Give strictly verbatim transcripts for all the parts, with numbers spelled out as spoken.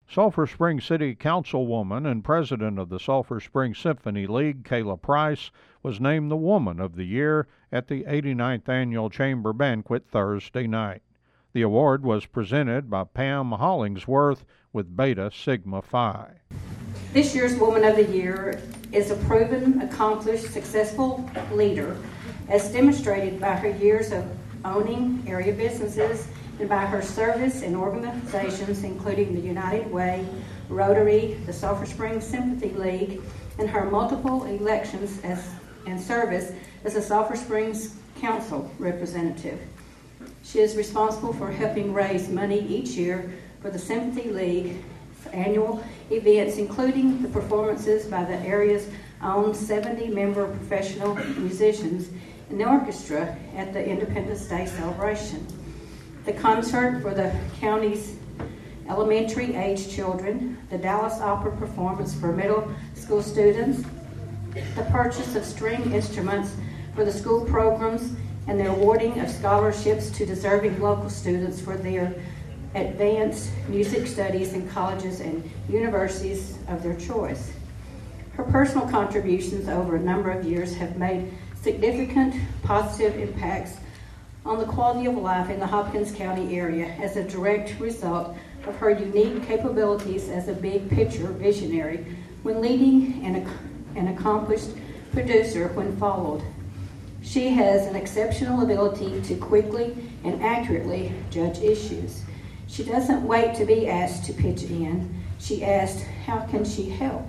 Sulphur Springs City Councilwoman and President of the Sulphur Springs Symphony League, Kayla Price, was named the Woman of the Year at the eighty-ninth Annual Chamber Banquet Thursday night. The award was presented by Pam Hollingsworth with Beta Sigma Phi. This year's Woman of the Year is a proven, accomplished, successful leader, as demonstrated by her years of owning area businesses and by her service in organizations including the United Way, Rotary, the Sulphur Springs Sympathy League, and her multiple elections as, and service as a Sulphur Springs Council representative. She is responsible for helping raise money each year for the Sympathy League annual events, including the performances by the area's own seventy-member professional musicians in the orchestra at the Independence Day celebration, the concert for the county's elementary age children, the Dallas Opera performance for middle school students, the purchase of string instruments for the school programs, and the awarding of scholarships to deserving local students for their advanced music studies in colleges and universities of their choice. Her personal contributions over a number of years have made significant positive impacts on the quality of life in the Hopkins County area as a direct result of her unique capabilities as a big picture visionary when leading and an accomplished producer when followed. She has an exceptional ability to quickly and accurately judge issues. She doesn't wait to be asked to pitch in. She asks, how can she help?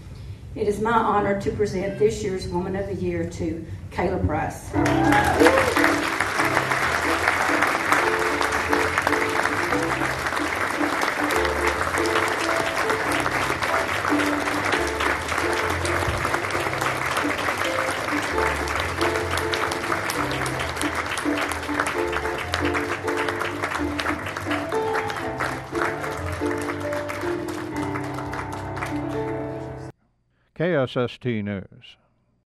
It is my honor to present this year's Woman of the Year to Kayla Price. K S S T News.